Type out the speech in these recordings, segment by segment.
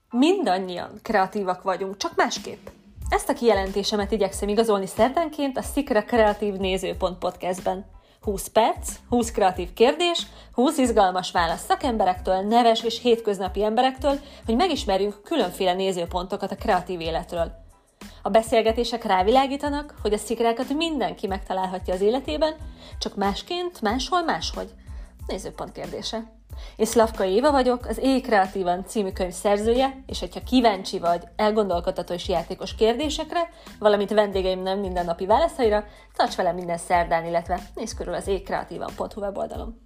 Mindannyian kreatívak vagyunk, csak másképp. Ezt a kijelentésemet igyekszem igazolni szerdánként a Szikra Kreatív Nézőpont podcastben. 20 perc, 20 kreatív kérdés, 20 izgalmas válasz szakemberektől, neves és hétköznapi emberektől, hogy megismerjünk különféle nézőpontokat a kreatív életről. A beszélgetések rávilágítanak, hogy a szikrákat mindenki megtalálhatja az életében, csak másként, máshol, máshogy. Nézőpont kérdése. Én Szlavka Éva vagyok, az Élj Kreatívan című könyv szerzője, és hogyha kíváncsi vagy elgondolkodtató és játékos kérdésekre, valamint vendégeim nem mindennapi válaszaira, tarts velem minden szerdán, illetve nézz körül az éjkreatívan.hu weboldalon.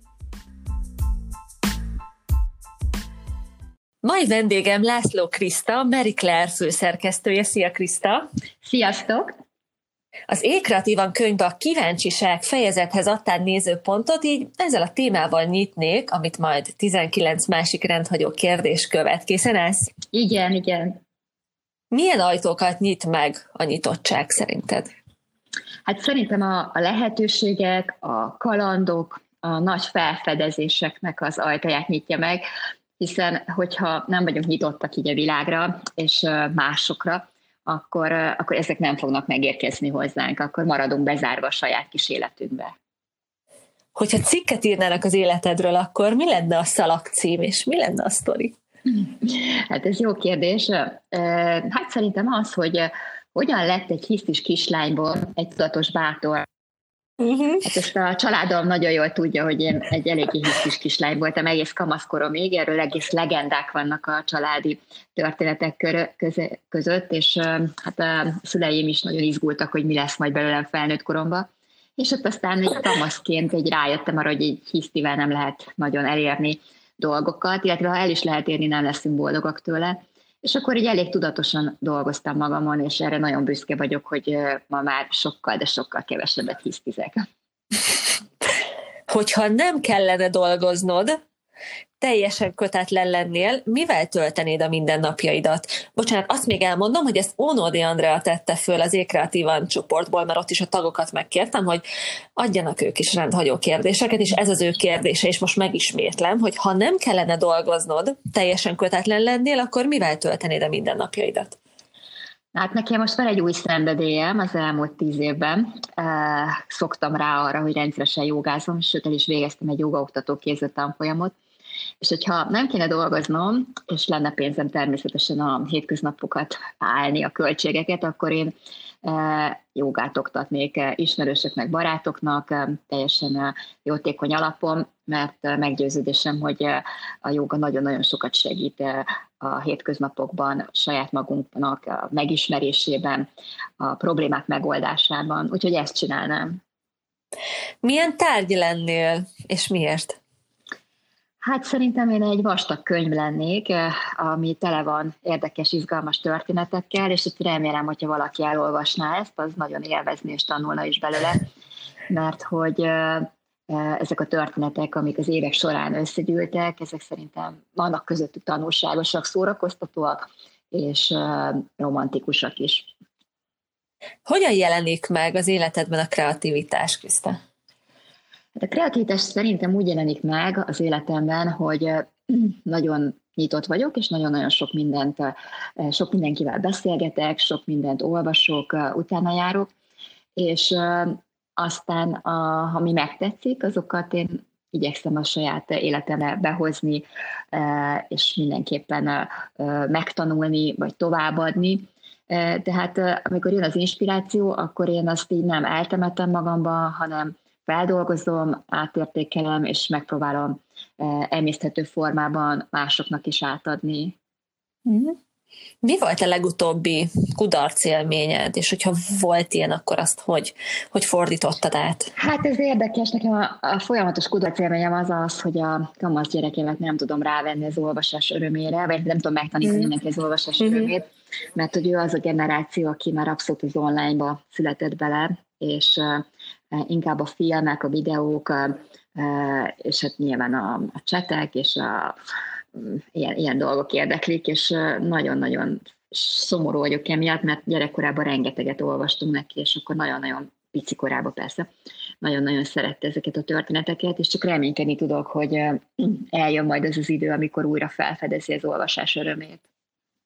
Mai vendégem László Kriszta, Marie Claire főszerkesztője. Szia Kriszta! Sziasztok! Az Élj Kreatívan könyvbe a kíváncsiság fejezethez adtál nézőpontot, így ezzel a témával nyitnék, amit majd 19 másik rendhagyó kérdés követ. Készen állsz? Igen. Milyen ajtókat nyit meg a nyitottság szerinted? Hát szerintem a lehetőségek, a kalandok, a nagy felfedezéseknek az ajtaját nyitja meg, hiszen hogyha nem vagyunk nyitottak így a világra és másokra, akkor ezek nem fognak megérkezni hozzánk, akkor maradunk bezárva a saját kis életünkbe. Hogyha cikket írnának az életedről, akkor mi lenne a szalagcím, és mi lenne a sztori? Hát ez jó kérdés. Hát szerintem az, hogy hogyan lett egy hisztis kislányból egy tudatos bátor. Hát ezt a családom nagyon jól tudja, hogy én egy eléggé hisztis kislány voltam egész kamaszkoromig, erről egész legendák vannak a családi történetek között, és hát a szüleim is nagyon izgultak, hogy mi lesz majd belőlem felnőtt koromban. És ott aztán egy kamaszként rájöttem arra, hogy egy hisztivel nem lehet nagyon elérni dolgokat, illetve ha el is lehet érni, nem leszünk boldogak tőle. És akkor így elég tudatosan dolgoztam magamon, és erre nagyon büszke vagyok, hogy ma már sokkal, de sokkal kevesebbet hisztizek. Hogyha nem kellene dolgoznod, teljesen kötetlen lennél, mivel töltenéd a mindennapjaidat? Bocsánat, azt még elmondom, hogy ezt Ónodi Andrea tette föl az Élj Kreatívan csoportból, mert ott is a tagokat megkértem, hogy adjanak ők is rendhagyó kérdéseket, és ez az ő kérdése, és most megismétlem, hogy ha nem kellene dolgoznod, teljesen kötetlen lennél, akkor mivel töltenéd a mindennapjaidat? Hát nekem most van egy új szenvedélyem az elmúlt 10 évben. Szoktam rá arra, hogy rendszeresen jogázom, sőt el is végeztem egy jogaoktató képző tanfolyamot. És hogyha nem kéne dolgoznom, és lenne pénzem természetesen a hétköznapokat állni, a költségeket, akkor én jogát oktatnék ismerősöknek, barátoknak, teljesen jótékony alapon, mert meggyőződésem, hogy a jóga nagyon-nagyon sokat segít a hétköznapokban, a saját magunknak a megismerésében, a problémák megoldásában. Úgyhogy ezt csinálnám. Milyen tárgy lennél, és miért? Hát szerintem én egy vastag könyv lennék, ami tele van érdekes, izgalmas történetekkel, és itt remélem, hogyha valaki elolvasná ezt, az nagyon élvezni és tanulna is belőle, mert hogy ezek a történetek, amik az évek során összegyűltek, ezek szerintem vannak közöttük tanulságosak, szórakoztatóak és romantikusak is. Hogyan jelenik meg az életedben a kreativitás, Kriszta? A kreativitás szerintem úgy jelenik meg az életemben, hogy nagyon nyitott vagyok, és nagyon-nagyon sok mindenkivel beszélgetek, sok mindent olvasok, utána járok, és aztán, ha mi megtetszik, azokat én igyekszem a saját életembe behozni, és mindenképpen megtanulni, vagy továbbadni. Tehát amikor jön az inspiráció, akkor én azt így nem eltemetem magamban, hanem feldolgozom, átértékelem, és megpróbálom emészthető formában másoknak is átadni. Mi volt a legutóbbi kudarcélményed, és hogyha volt ilyen, akkor azt hogy fordítottad át? Hát ez érdekes, nekem a folyamatos kudarcélményem az, hogy a kamasz gyerekemet nem tudom rávenni az olvasás örömére, vagy nem tudom megtanítani neki az olvasás örömét, mert hogy ő az a generáció, aki már abszolút az online-ba született bele, és inkább a filmek, a videók, és hát nyilván a csetek, és ilyen dolgok érdeklik, és nagyon-nagyon szomorú vagyok emiatt, mert gyerekkorában rengeteget olvastunk neki, és akkor nagyon-nagyon pici korában persze, nagyon-nagyon szerette ezeket a történeteket, és csak reménykedni tudok, hogy eljön majd az az idő, amikor újra felfedezi az olvasás örömét.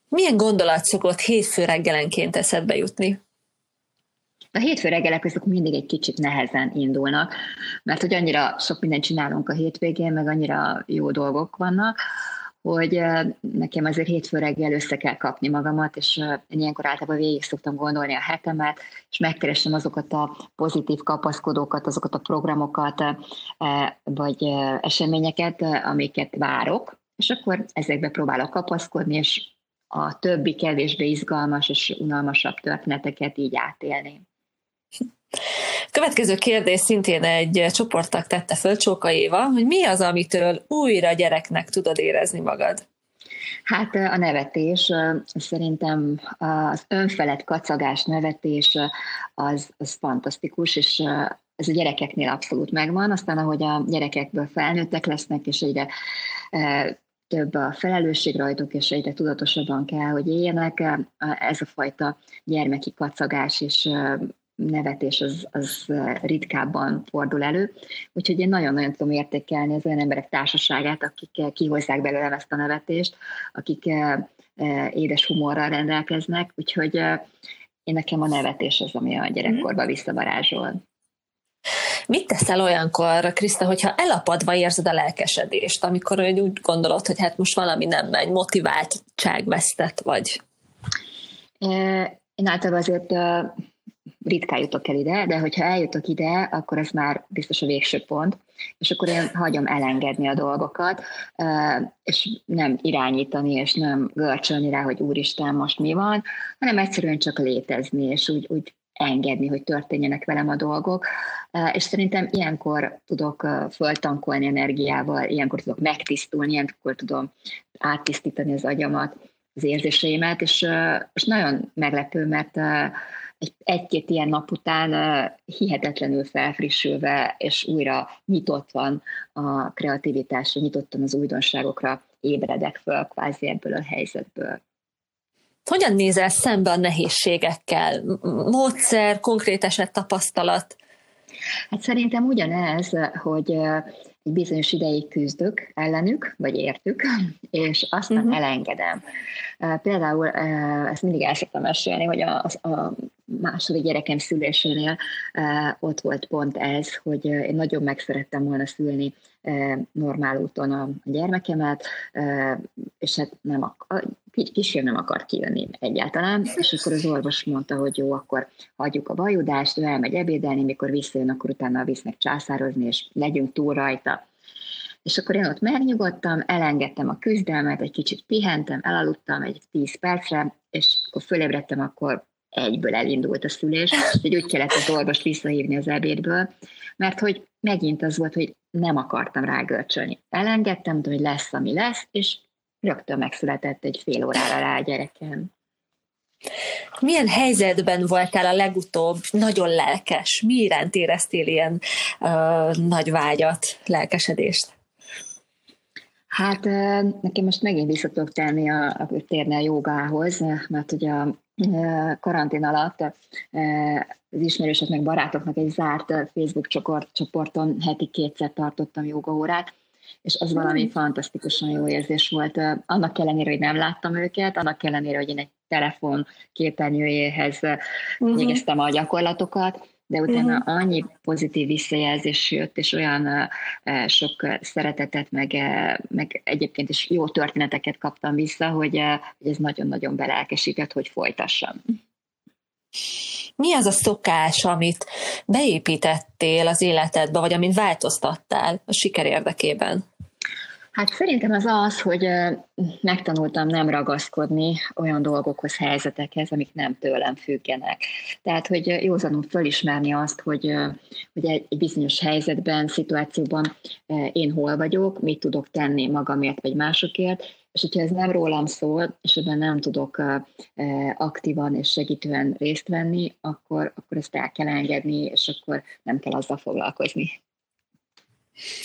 Milyen gondolat szokott hétfő reggelenként eszedbe jutni? A hétfő reggelek azok mindig egy kicsit nehezen indulnak, mert hogy annyira sok mindent csinálunk a hétvégén, meg annyira jó dolgok vannak, hogy nekem azért hétfő reggel össze kell kapni magamat, és én ilyenkor általában végig szoktam gondolni a hetemet, és megkeresem azokat a pozitív kapaszkodókat, azokat a programokat, vagy eseményeket, amiket várok, és akkor ezekbe próbálok kapaszkodni, és a többi kevésbé izgalmas és unalmasabb történeteket így átélni. Következő kérdés szintén egy csoporttag tette föl, Csóka Éva, hogy mi az, amitől újra gyereknek tudod érezni magad? Hát a nevetés, szerintem az önfelett kacagás nevetés az fantasztikus, és ez a gyerekeknél abszolút megvan, aztán ahogy a gyerekekből felnőttek lesznek, és egyre több a felelősség rajtuk, és egyre tudatosabban kell, hogy éljenek, ez a fajta gyermeki kacagás és nevetés az ritkábban fordul elő. Úgyhogy én nagyon-nagyon tudom értékelni az olyan emberek társaságát, akik kihozzák belőlem ezt a nevetést, akik édes humorral rendelkeznek, úgyhogy én nekem a nevetés az, ami a gyerekkorba visszavarázsol. Mit teszel olyankor, Kriszta, hogyha elapadva érzed a lelkesedést, amikor úgy gondolod, hogy hát most valami nem megy, motiváltság vesztett vagy? Én általában azért ritkán jutok el ide, de hogyha eljutok ide, akkor ez már biztos a végső pont, és akkor én hagyom elengedni a dolgokat, és nem irányítani, és nem görcsölni rá, hogy úristen, most mi van, hanem egyszerűen csak létezni, és úgy engedni, hogy történjenek velem a dolgok, és szerintem ilyenkor tudok föltankolni energiával, ilyenkor tudok megtisztulni, ilyenkor tudom áttisztítani az agyamat, az érzéseimet, és nagyon meglepő, mert egy-két ilyen nap után hihetetlenül felfrissülve, és újra nyitott van a kreativitásra, nyitottan az újdonságokra ébredek föl kvázi ebből a helyzetből. Hogyan nézel szembe a nehézségekkel? Módszer, konkrét eset, tapasztalat? Hát szerintem ugyanez, hogy egy bizonyos ideig küzdök ellenük, vagy értük, és aztán elengedem. Például ezt mindig el szoktam mesélni, hogy a második gyerekem szülésénél ott volt pont ez, hogy én nagyon meg szerettem volna szülni normál úton a gyermekemet, és hát kisfiam nem akart kijönni egyáltalán, és akkor az orvos mondta, hogy jó, akkor hagyjuk a vajudást, ő elmegy ebédelni, mikor visszajön, akkor utána visznek császározni, és legyünk túl rajta. És akkor én ott megnyugodtam, elengedtem a küzdelmet, egy kicsit pihentem, elaludtam egy 10 percre, és akkor fölébredtem, akkor egyből elindult a szülés, hogy úgy kellett az orvost visszahívni az ebédből, mert hogy megint az volt, hogy nem akartam rágörcsölni. Elengedtem, hogy lesz, ami lesz, és rögtön megszületett egy fél órára rá a gyerekem. Milyen helyzetben voltál a legutóbb nagyon lelkes? Mi iránt éreztél ilyen nagy vágyat, lelkesedést? Hát nekem most megint vissza tudok térni a jogához, mert ugye a karantén alatt az ismerősöknek, barátoknak egy zárt Facebook csoporton heti 2-szer tartottam jogaórát, és az valami fantasztikusan jó érzés volt. Annak ellenére, hogy nem láttam őket, annak ellenére, hogy én egy telefon képernyőjéhez végeztem a gyakorlatokat, de utána annyi pozitív visszajelzés jött, és olyan sok szeretetet, meg egyébként is jó történeteket kaptam vissza, hogy ez nagyon-nagyon belelkesített, hogy folytassam. Mi az a szokás, amit beépítettél az életedbe, vagy amit változtattál a siker érdekében? Hát szerintem az, hogy megtanultam nem ragaszkodni olyan dolgokhoz, helyzetekhez, amik nem tőlem függenek. Tehát, hogy józanul fölismerni azt, hogy egy bizonyos helyzetben, szituációban én hol vagyok, mit tudok tenni magamért vagy másokért, és hogyha ez nem rólam szól, és ebben nem tudok aktívan és segítően részt venni, akkor ezt el kell engedni, és akkor nem kell azzal foglalkozni.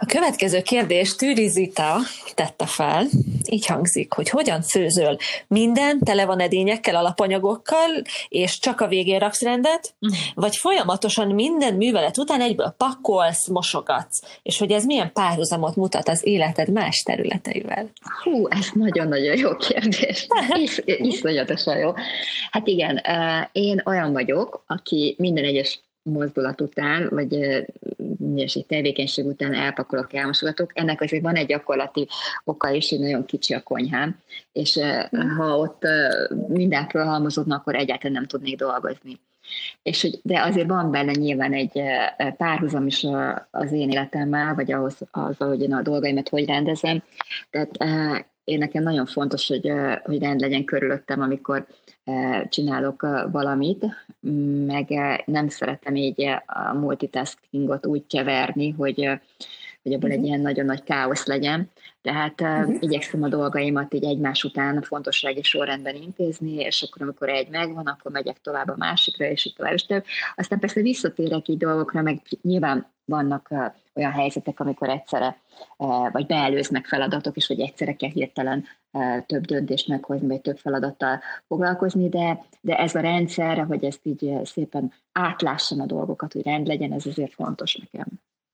A következő kérdés Tűri Zita tette fel, így hangzik, hogy hogyan főzöl? Minden tele van edényekkel, alapanyagokkal, és csak a végén raksz rendet, vagy folyamatosan minden művelet után egyből pakolsz, mosogatsz, és hogy ez milyen párhuzamot mutat az életed más területeivel? Hú, ez nagyon-nagyon jó kérdés. Iszonyatosan jó. Hát igen, én olyan vagyok, aki minden egyes mozdulat után, vagy egy tevékenység után elpakolok, elmosogatok. Ennek azért van egy gyakorlati oka is, hogy nagyon kicsi a konyhám, és ha ott minden fölhalmozódna, akkor egyáltalán nem tudnék dolgozni. De azért van benne nyilván egy párhuzam is az én életemmel, vagy azzal, hogy én a dolgaimat hogy rendezem. Tehát én nekem nagyon fontos, hogy rend legyen körülöttem, amikor csinálok valamit, meg nem szeretem így a multitaskingot úgy keverni, hogy abban egy ilyen nagyon nagy káosz legyen. Tehát igyekszem a dolgaimat így egymás után fontossági sorrendben intézni, és akkor amikor egy megvan, akkor megyek tovább a másikra, és így tovább. És aztán persze visszatérek így dolgokra, meg nyilván vannak olyan helyzetek, amikor egyszerre vagy beelőznek feladatok, és hogy egyszerre kell hirtelen több döntést meghozni, vagy több feladattal foglalkozni, de ez a rendszer, hogy ezt így szépen átlássam a dolgokat, hogy rend legyen, ez azért fontos nekem.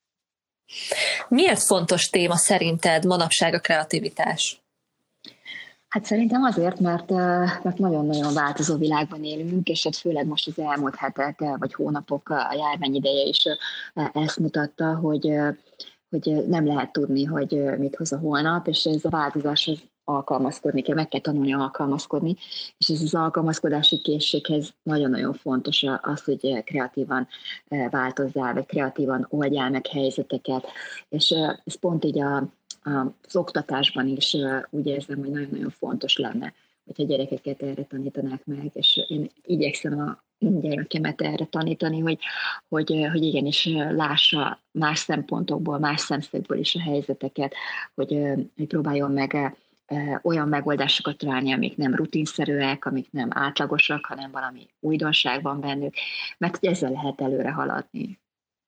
Miért fontos téma szerinted manapság a kreativitás? Hát szerintem azért, mert nagyon-nagyon változó világban élünk, és hát főleg most az elmúlt hetek vagy hónapok, a járvány ideje is ezt mutatta, hogy nem lehet tudni, hogy mit hoz a holnap, és ez a változáshoz alkalmazkodni kell, meg kell tanulni alkalmazkodni, és ez az alkalmazkodási készséghez nagyon-nagyon fontos az, hogy kreatívan változzál, vagy kreatívan oldjál meg helyzeteket, és ez pont így az oktatásban is úgy érzem, hogy nagyon-nagyon fontos lenne, hogyha gyerekeket erre tanítanák meg, és én igyekszem a gyerekemet erre tanítani, hogy igenis lássa más szempontokból, más szemszögből is a helyzeteket, hogy próbáljon meg olyan megoldásokat találni, amik nem rutinszerűek, amik nem átlagosak, hanem valami újdonság van bennük, mert ezzel lehet előre haladni.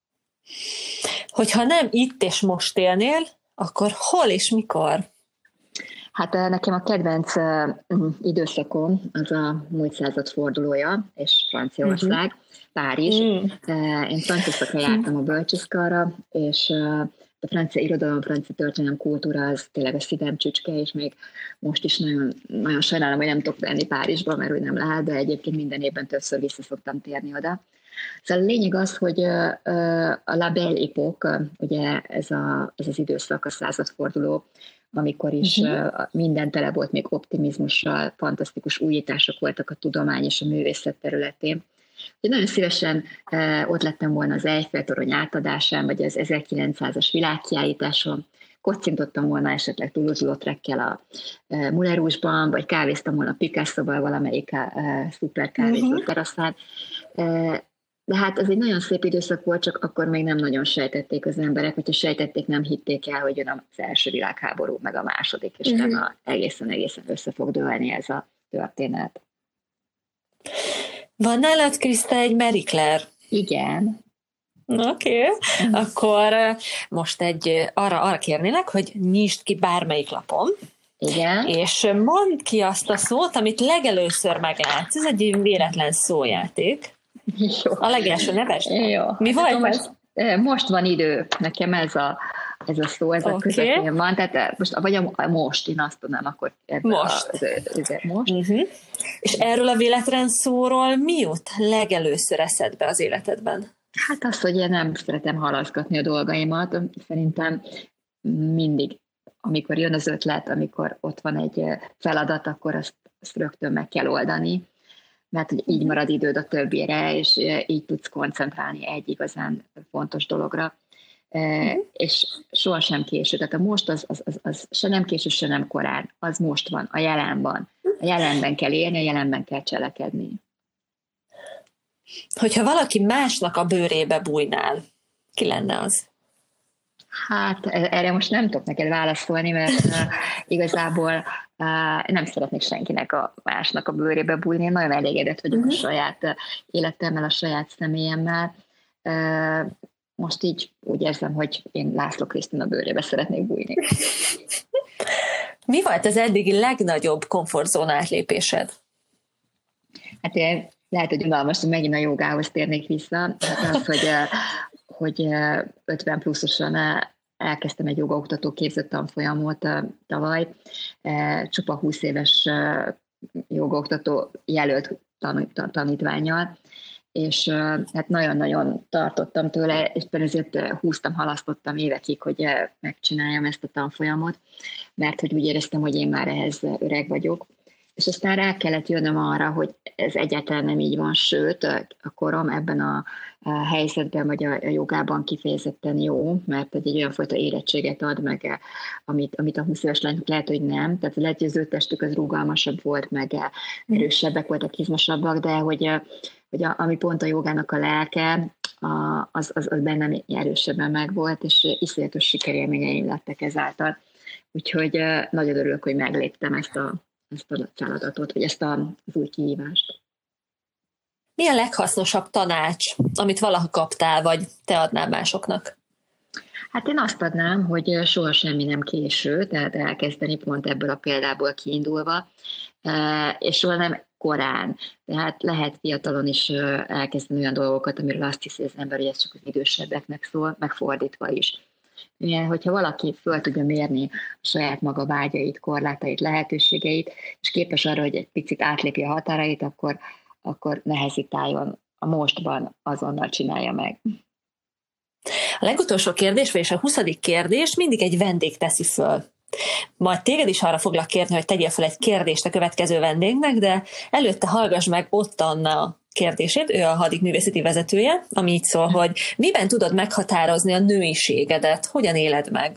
Hogyha nem itt és most élnél, akkor hol és mikor? Hát nekem a kedvenc időszakom az a múlt század fordulója, és Franciaország, Párizs. Én Franciaországra jártam a bölcsiszkarra, és a francia irodalom, francia történelem, kultúra az tényleg a szívem csücske, és még most is nagyon, nagyon sajnálom, hogy nem tudok lenni Párizsba, mert úgy nem lehet, de egyébként minden évben többször vissza szoktam térni oda. Szóval a lényeg az, hogy a La Belle Époque, ugye ez az időszak, a századforduló, amikor is minden tele volt még optimizmussal, fantasztikus újítások voltak a tudomány és a művészet területén. Én nagyon szívesen ott lettem volna az Eiffel-torony átadásán, vagy az 1900-as világkiállításon, kocintottam volna esetleg Toulouse-Lautreckel a Moulin Rouge-ban, vagy kávéztam volna Picasso-val valamelyik szuper kávézó teraszán. De hát ez egy nagyon szép időszak volt, csak akkor még nem nagyon sejtették az emberek, hogyha sejtették, nem hitték el, hogy jön az első világháború, meg a második, és nem egészen össze fog dőlni ez a történet. Van nálad, Kriszta, egy Marie Claire? Igen. Oké. Akkor most arra kérnélek, hogy nyisd ki bármelyik lapon. Igen. És mondd ki azt a szót, amit legelőször meglátsz. Ez egy véletlen szójáték. Jó. A legelső nevesd. Jó. Mi volt most van idő. Nekem ez a szó, ez a közepén van. Tehát most, én azt tudnám, akkor most. Most. És erről a véletlen szóról mi jut legelőször eszedbe az életedben? Hát az, hogy én nem szeretem halaszgatni a dolgaimat. Szerintem mindig, amikor jön az ötlet, amikor ott van egy feladat, akkor azt rögtön meg kell oldani, mert hogy így marad időd a többire, és így tudsz koncentrálni egy igazán fontos dologra. És sohasem késő. Tehát a most az se nem késő, se nem korán. Az most van, a jelenben. A jelenben kell élni, a jelenben kell cselekedni. Hogyha valaki másnak a bőrébe bújnál, ki lenne az? Hát erre most nem tudok neked válaszolni, mert igazából nem szeretnék senkinek másnak a bőrébe bújni. Én nagyon elégedett vagyok a saját életemmel, a saját személyemmel. most így úgy érzem, hogy én László Krisztina bőrébe szeretnék bújni. Mi volt az eddigi legnagyobb komfortzóna átlépésed? Hát lehet, hogy unalmas, hogy megint a jogához térnék vissza. Hát az, hogy 50 pluszosan elkezdtem egy jogaoktató képzett tanfolyamot tavaly. Csupa 20 éves jogaoktató jelölt tanítvánnyal, és hát nagyon-nagyon tartottam tőle, és ezért halasztottam évekig, hogy megcsináljam ezt a tanfolyamot, mert hogy úgy éreztem, hogy én már ehhez öreg vagyok. És aztán rá kellett jönnöm arra, hogy ez egyáltalán nem így van, sőt, a korom ebben a helyzetben, vagy a jogában kifejezetten jó, mert egy olyan fajta érettséget ad meg, amit a 20 éves lányok lehet, hogy nem. Tehát lehet, hogy az ő testük az rugalmasabb volt, meg erősebbek voltak, izmosabbak, de hogy ami pont a jogának a lelke, az bennem erősebben megvolt, és iszonyatos sikerélményeim lettek ezáltal. Úgyhogy nagyon örülök, hogy megléptem ezt a feladatot, vagy ezt az új kihívást. Mi a leghasznosabb tanács, amit valaha kaptál, vagy te adnál másoknak? Hát én azt adnám, hogy soha semmi nem késő, tehát elkezdeni pont ebből a példából kiindulva, és soha nem korán. Tehát lehet fiatalon is elkezdeni olyan dolgokat, amiről azt hiszi az ember, hogy ez csak az idősebbeknek szól, megfordítva is. Milyen, hogyha valaki föl tudja mérni a saját maga vágyait, korlátait, lehetőségeit, és képes arra, hogy egy picit átlépje a határait, akkor ne hezitáljon, a mostban azonnal csinálja meg. A legutolsó kérdés, vagyis a 20. kérdés mindig egy vendég teszi föl. Majd téged is arra foglak kérni, hogy tegyél fel egy kérdést a következő vendégnek, de előtte hallgass meg Ott Anna kérdését, ő a hadikművészeti vezetője, ami így szól, hogy miben tudod meghatározni a nőiségedet, hogyan éled meg?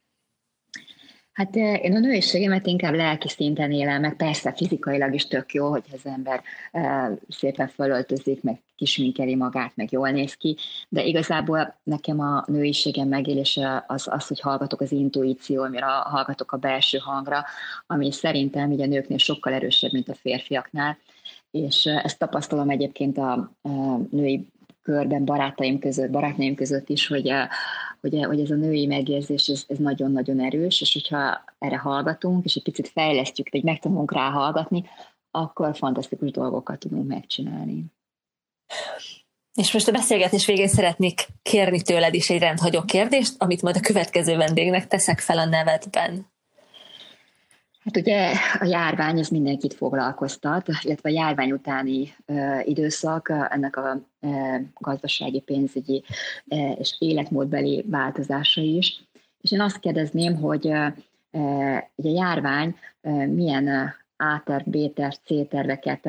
Hát én a nőiségemet inkább lelki szinten élem meg, persze fizikailag is tök jó, hogy az ember szépen fölöltözik, meg kisminkeli magát, meg jól néz ki, de igazából nekem a nőiségem megélése az, hogy hallgatok az intuíciómra, hallgatok a belső hangra, ami szerintem így a nőknél sokkal erősebb, mint a férfiaknál, és ezt tapasztalom egyébként a női körben, barátnőim között is, hogy ez a női megérzés, ez nagyon-nagyon erős, és hogyha erre hallgatunk, és egy picit fejlesztjük, vagy megtanulunk rá hallgatni, akkor fantasztikus dolgokat tudunk megcsinálni. És most a beszélgetés végén szeretnék kérni tőled is egy rendhagyó kérdést, amit majd a következő vendégnek teszek fel a nevedben. Hát ugye a járvány, ez mindenkit foglalkoztat, illetve a járvány utáni időszak, ennek a gazdasági, pénzügyi és életmódbeli változása is. És én azt kérdezném, hogy a járvány milyen A-terv, B-terv, C-terveket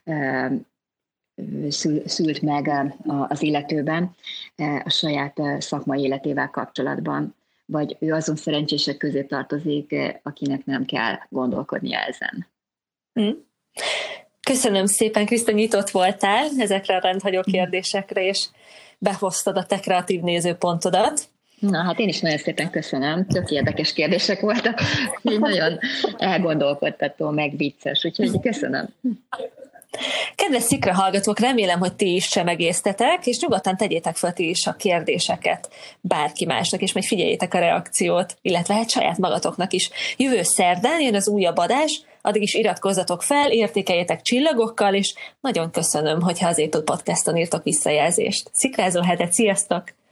szült meg az illetőben a saját szakmai életével kapcsolatban, vagy ő azon szerencsések közé tartozik, akinek nem kell gondolkodnia ezen. Köszönöm szépen, Kriszta, nyitott voltál ezekre a rendhagyó kérdésekre, és behoztad a te kreatív nézőpontodat. Na, hát én is nagyon szépen köszönöm, tök érdekes kérdések voltak, nagyon elgondolkodtató, meg vicces, úgyhogy köszönöm. Kedves Szikra hallgatók, remélem, hogy ti is csemegésztetek, és nyugodtan tegyétek fel ti is a kérdéseket bárki másnak, és majd figyeljétek a reakciót, illetve hát saját magatoknak is. Jövő szerdán jön az újabb adás, addig is iratkozzatok fel, értékeljetek csillagokkal, és nagyon köszönöm, hogyha az Étud Podcaston írtok visszajelzést. Szikrázó hetet, sziasztok!